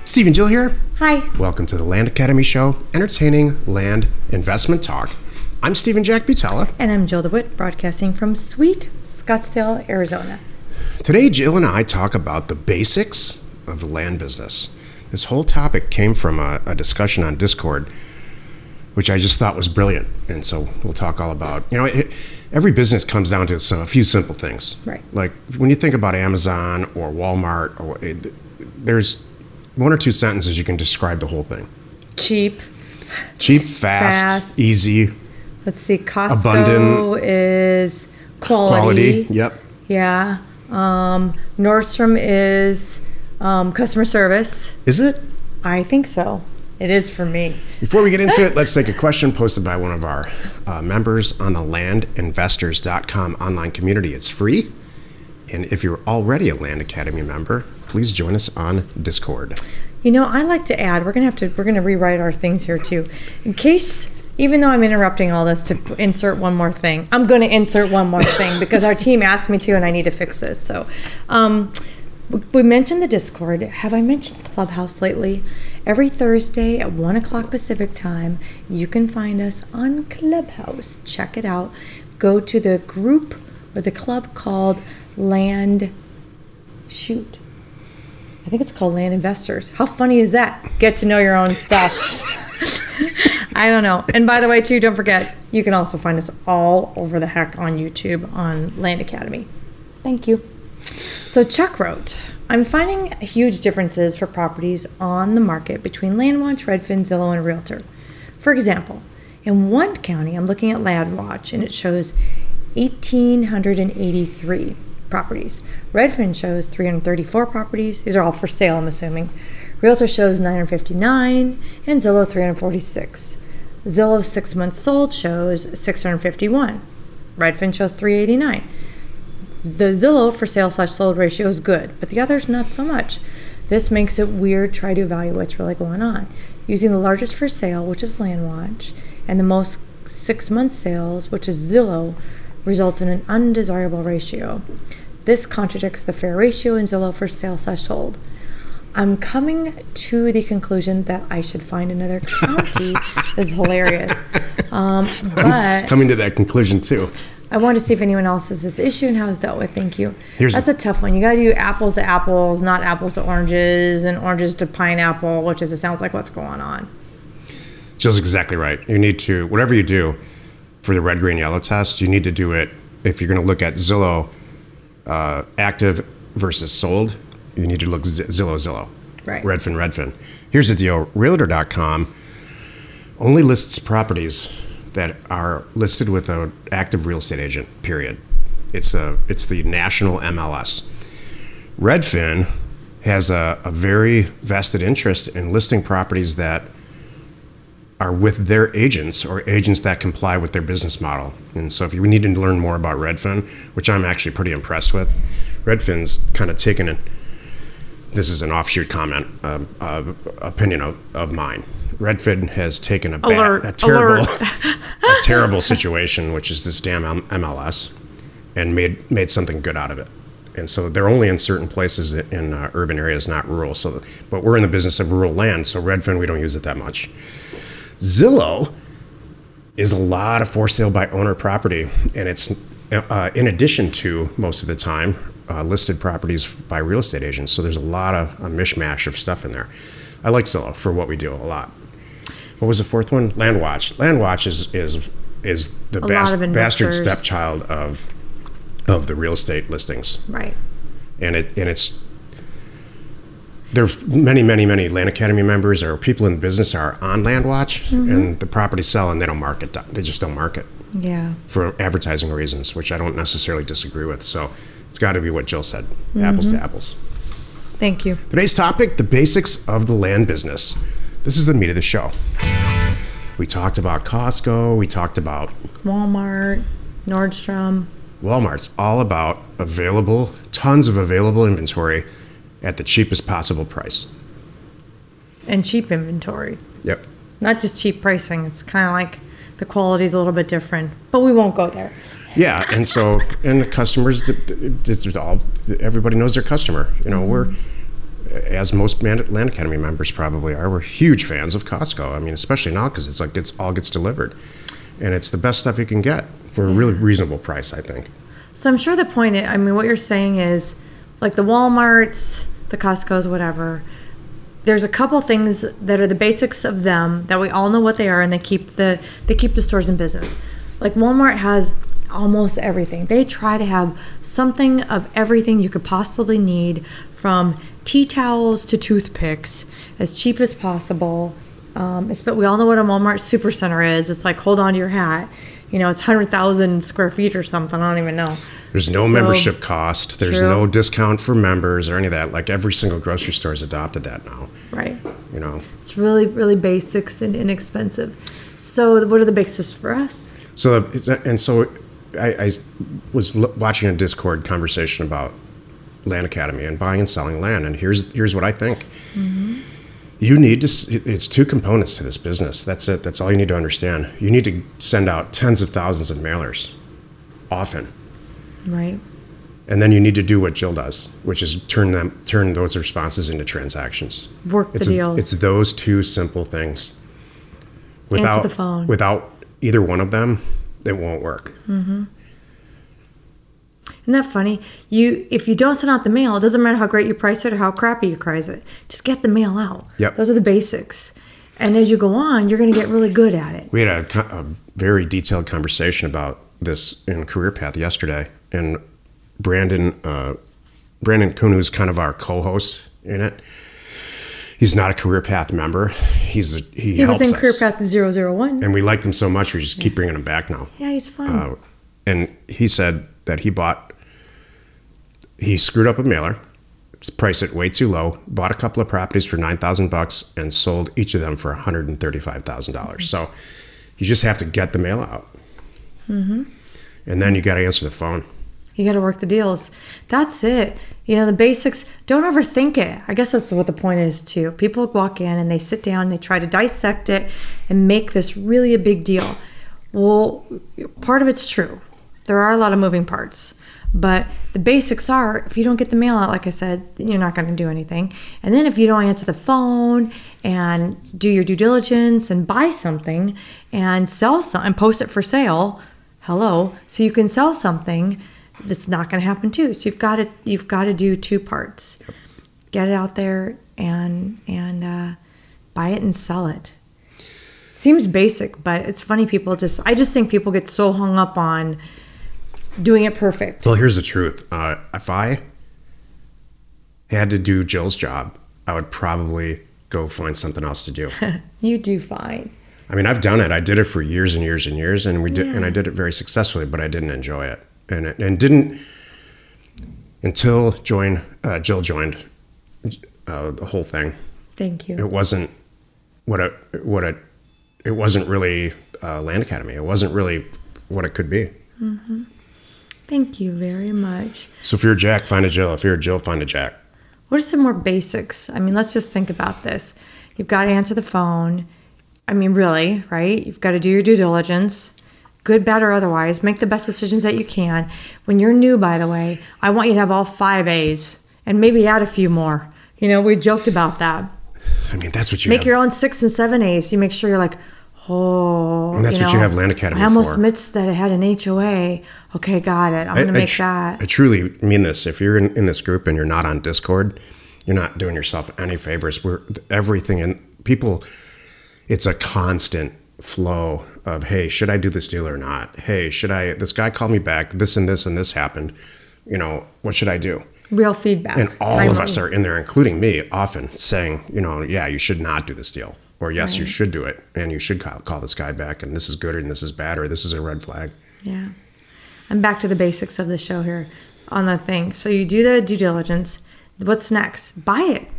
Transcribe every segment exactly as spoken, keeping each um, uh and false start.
Steve and Jill here. Hi. Welcome to the Land Academy Show, entertaining land investment talk. I'm Stephen Jack Butella. And I'm Jill DeWitt, broadcasting from sweet Scottsdale, Arizona. Today, Jill and I talk about the basics of the land business. This whole topic came from a, a discussion on Discord, which I just thought was brilliant. And so we'll talk all about, you know, it, every business comes down to some, a few simple things. Right. Like when you think about Amazon or Walmart, or it, there's one or two sentences you can describe the whole thing. Cheap. Cheap, fast, Fast. easy. Let's see, Costco Abundant. is quality. Quality, yep. Yeah. Um, Nordstrom is um, customer service. Is it? I think so. It is for me. Before we get into it, let's take a question posted by one of our uh, members on the land investors dot com online community. It's free. And if you're already a Land Academy member, please join us on Discord. You know, I like to add, we're going to have to, we're going to rewrite our things here too. In case, even though I'm interrupting all this to insert one more thing, I'm going to insert one more thing because our team asked me to and I need to fix this. So, um, we mentioned the Discord. Have I mentioned Clubhouse lately? Every Thursday at one o'clock Pacific time, you can find us on Clubhouse. Check it out. Go to the group or the club called Land, shoot. I think it's called Land Investors. How funny is that? Get to know your own stuff. I don't know. And by the way, too, don't forget, you can also find us all over the heck on YouTube on Land Academy. Thank you. So Chuck wrote, I'm finding huge differences for properties on the market between LandWatch, Redfin, Zillow, and Realtor. For example, in one county, I'm looking at LandWatch, and it shows one thousand eight hundred eighty-three properties. Redfin shows three hundred thirty-four properties. These are all for sale, I'm assuming. Realtor shows nine hundred fifty-nine, and Zillow three hundred forty-six. Zillow's six months sold shows six hundred fifty-one. Redfin shows three hundred eighty-nine. The Zillow for sale slash sold ratio is good, but the others not so much. This makes it weird to try to evaluate what's really going on. Using the largest for sale, which is LandWatch, and the most six month sales, which is Zillow, results in an undesirable ratio. This contradicts the fair ratio in Zillow for sale slash sold. I'm coming to the conclusion that I should find another county. This is hilarious. Um, but I'm coming to that conclusion too. I wanted to see if anyone else has this issue and how it's dealt with. Thank you. Here's That's a tough one. You got to do apples to apples, not apples to oranges, and oranges to pineapple, which is, it sounds like what's going on. Jill's exactly right. You need to, whatever you do for the red, green, yellow test, you need to do it, if you're going to look at Zillow uh, active versus sold, you need to look Z- Zillow, Zillow. Right. Redfin, Redfin. Here's the deal. Realtor dot com only lists properties that are listed with an active real estate agent, period. It's a it's the national M L S. Redfin has a, a very vested interest in listing properties that are with their agents or agents that comply with their business model. And so if you need to learn more about Redfin, which I'm actually pretty impressed with, Redfin's kind of taken it. This is an offshoot comment, um, uh, opinion of, of mine. Redfin has taken a, bad, a terrible, a terrible situation, which is this damn M L S, and made made something good out of it. And so they're only in certain places in uh, urban areas, not rural. So, but we're in the business of rural land, so Redfin, we don't use it that much. Zillow is a lot of for sale by owner property, and it's uh, in addition to most of the time uh, listed properties by real estate agents. So there's a lot of a mishmash of stuff in there. I like Zillow for what we do a lot. What was the fourth one? LandWatch. LandWatch is is is the bas- bastard stepchild of of the real estate listings. Right. And it and it's there's many, many, many Land Academy members or people in the business are on LandWatch, mm-hmm. and the properties sell and they don't market. They just don't market. Yeah. For advertising reasons, which I don't necessarily disagree with. So it's got to be what Jill said, mm-hmm. apples to apples. Thank you. Today's topic, the basics of the land business. This is the meat of the show. We talked about Costco. We talked about Walmart, Nordstrom. Walmart's all about available, tons of available inventory at the cheapest possible price. And cheap inventory. Yep. Not just cheap pricing. It's kind of like the quality's a little bit different, but we won't go there. Yeah, and so, and the customers, it's all, everybody knows their customer. You know, we're, as most Land Academy members probably are, we're huge fans of Costco. I mean, especially now because it's like it's all gets delivered, and it's the best stuff you can get for a really reasonable price, I think. So I'm sure the point, I mean, what you're saying is, like the Walmarts, the Costcos, whatever, there's a couple things that are the basics of them that we all know what they are, and they keep the they keep the stores in business. Like Walmart has almost everything. They try to have something of everything you could possibly need, from tea towels to toothpicks, as cheap as possible. Um, it's, but we all know what a Walmart Supercenter is. It's like, hold on to your hat. You know, it's one hundred thousand square feet or something. I don't even know. There's no So, membership cost. There's true. no discount for members or any of that. Like every single grocery store has adopted that now. Right. You know. It's really, really basics and inexpensive. So what are the basics for us? So and so, I, I was l- watching a Discord conversation about Land Academy and buying and selling land, and here's here's what I think. Mm-hmm. You need to. It's two components to this business. That's it. That's all you need to understand. You need to send out tens of thousands of mailers, often. Right. And then you need to do what Jill does, which is turn them turn those responses into transactions. Work the it's deals. A, it's those two simple things. Without, Answer the phone. Without either one of them, it won't work. Mm-hmm. Isn't that funny? You, if you don't send out the mail, it doesn't matter how great you price it or how crappy you price it. Just get the mail out. Yep. Those are the basics. And as you go on, you're going to get really good at it. We had a, a very detailed conversation about this in Career Path yesterday, and Brandon, uh, Brandon Kuhn, who's kind of our co-host in it, he's not a Career Path member. He's a, he, He was helps in Career us. Path zero zero one. And we liked him so much, we just keep bringing him back now. Yeah, he's fun. Uh, and he said that he bought, he screwed up a mailer, priced it way too low, bought a couple of properties for nine thousand bucks, and sold each of them for one hundred thirty-five thousand dollars. So you just have to get the mail out. Mm-hmm. And then you got to answer the phone. You got to work the deals. That's it. You know, the basics, don't overthink it. I guess that's what the point is too. People walk in and they sit down and they try to dissect it and make this really a big deal. Well, part of it's true. There are a lot of moving parts. But the basics are, if you don't get the mail out, like I said, you're not going to do anything. And then if you don't answer the phone and do your due diligence and buy something and sell some and post it for sale, hello, so you can sell something, it's not going to happen too. So you've got to you've got to do two parts: yep. Get it out there and and uh, buy it and sell it. Seems basic, but it's funny. People just I just think people get so hung up on doing it perfect. Well, here's the truth. Uh, if I had to do Jill's job, I would probably go find something else to do. You do fine. I mean, I've done it. I did it for years and years and years, and we did, Yeah. and I did it very successfully. But I didn't enjoy it, and it, and didn't until join uh, Jill joined uh, the whole thing. Thank you. It wasn't what a what a it wasn't really uh, Land Academy. It wasn't really what it could be. Mm-hmm. Thank you very much. So if you're a Jack, find a Jill. If you're a Jill, find a Jack. What are some more basics? I mean, let's just think about this. You've got to answer the phone. I mean, really, right? You've got to do your due diligence, good, bad, or otherwise. Make the best decisions that you can. When you're new, by the way, I want you to have all five A's and maybe add a few more. You know, we joked about that. I mean, that's what you Make have. your own six and seven A's. You make sure you're like, oh. And that's you what know, you have Land Academy I almost for. missed that I had an H O A. Okay, got it. I'm going to make tr- that. I truly mean this. If you're in, in this group and you're not on Discord, you're not doing yourself any favors. We're everything in people. It's a constant flow of, hey, should I do this deal or not? Hey, should I? This guy called me back. This and this and this happened. You know, what should I do? Real feedback. And all Timely. of us are in there, including me, often saying, you know, yeah, you should not do this deal. Or yes, Right. you should do it. And you should call, call this guy back. And this is good and this is bad or this is a red flag. Yeah. I'm back to the basics of the show here on the thing. So you do the due diligence. What's next? Buy it.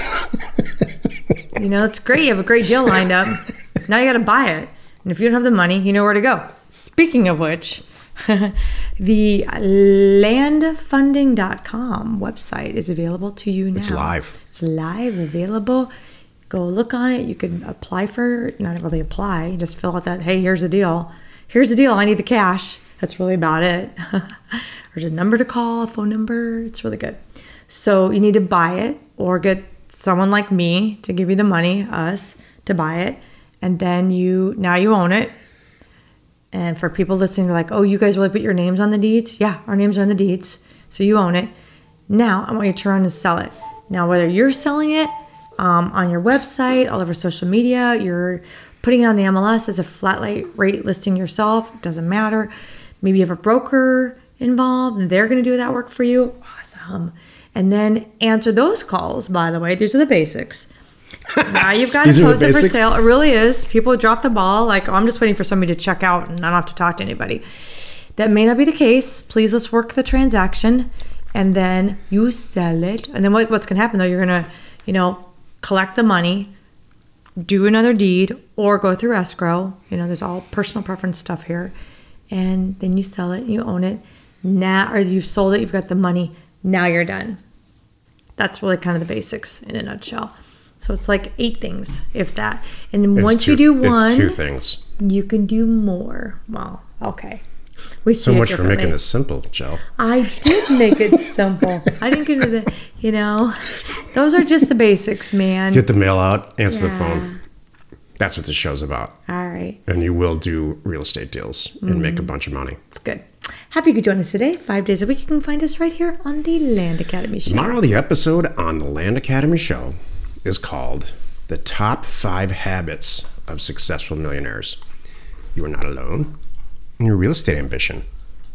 You know, it's great. You have a great deal lined up. Now you got to buy it. And if you don't have the money, you know where to go. Speaking of which, the land funding dot com website is available to you now. It's live. It's live, available. Go look on it. You can apply for, not really apply, you just fill out that, hey, here's a deal. Here's the deal. I need the cash. That's really about it. There's a number to call, a phone number. It's really good. So you need to buy it or get someone like me to give you the money, us, to buy it. And then you, now you own it. And for people listening, they're like, oh, you guys really put your names on the deeds? Yeah, our names are on the deeds. So you own it. Now I want you to turn around and sell it. Now, whether you're selling it um, on your website, all over social media, you're putting it on the M L S as a flat rate listing yourself, doesn't matter. Maybe you have a broker involved and they're going to do that work for you. Awesome. And then answer those calls, by the way. These are the basics. Now you've got to post it for sale. It really is. People drop the ball. Like, oh, I'm just waiting for somebody to check out and I don't have to talk to anybody. That may not be the case. Please, let's work the transaction. And then you sell it. And then what, what's going to happen, though, you're going to, you know, collect the money, do another deed, or go through escrow. You know, there's all personal preference stuff here. And then you sell it, you own it. Now, or you've sold it, you've got the money. Now you're done. That's really kind of the basics in a nutshell. So it's like eight things, if that. And then It's once two- you do one, It's two things. you can do more. Well, okay. We So see it much for making differently. this simple, Joe. I did make it simple. I didn't get into the, you know, those are just the basics, man. Get the mail out, answer the Yeah. phone. That's what the show's about. All right. And you will do real estate deals and make a bunch of money. It's good. Happy you could join us today. Five days a week. You can find us right here on the Land Academy Show. Tomorrow, the episode on the Land Academy Show is called The Top Five Habits of Successful Millionaires. You are not alone in your real estate ambition.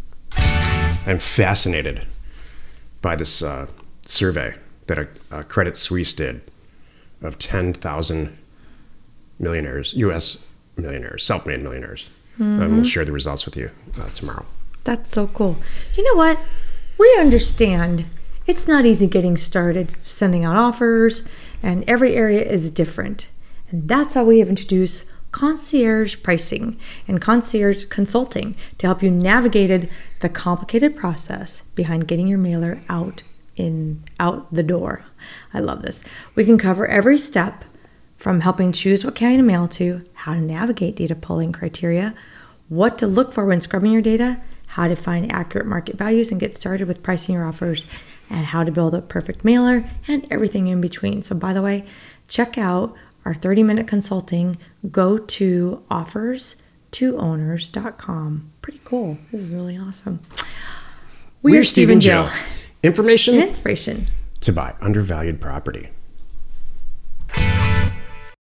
I'm fascinated by this uh, survey that a, a Credit Suisse did of ten thousand millionaires, U S millionaires, self-made millionaires. Mm-hmm. And we'll share the results with you uh, tomorrow. That's so cool. You know what? We understand it's not easy getting started, sending out offers, and every area is different. And that's why we have introduced concierge pricing and concierge consulting to help you navigate the complicated process behind getting your mailer out in out the door. I love this. We can cover every step from helping choose what county to mail to, how to navigate data pulling criteria, what to look for when scrubbing your data, how to find accurate market values and get started with pricing your offers, and how to build a perfect mailer, and everything in between. So by the way, check out our thirty minute consulting. Go to offers to owners dot com. Pretty cool. This is really awesome. We We're are Steve and Jill. Information And inspiration to buy undervalued property.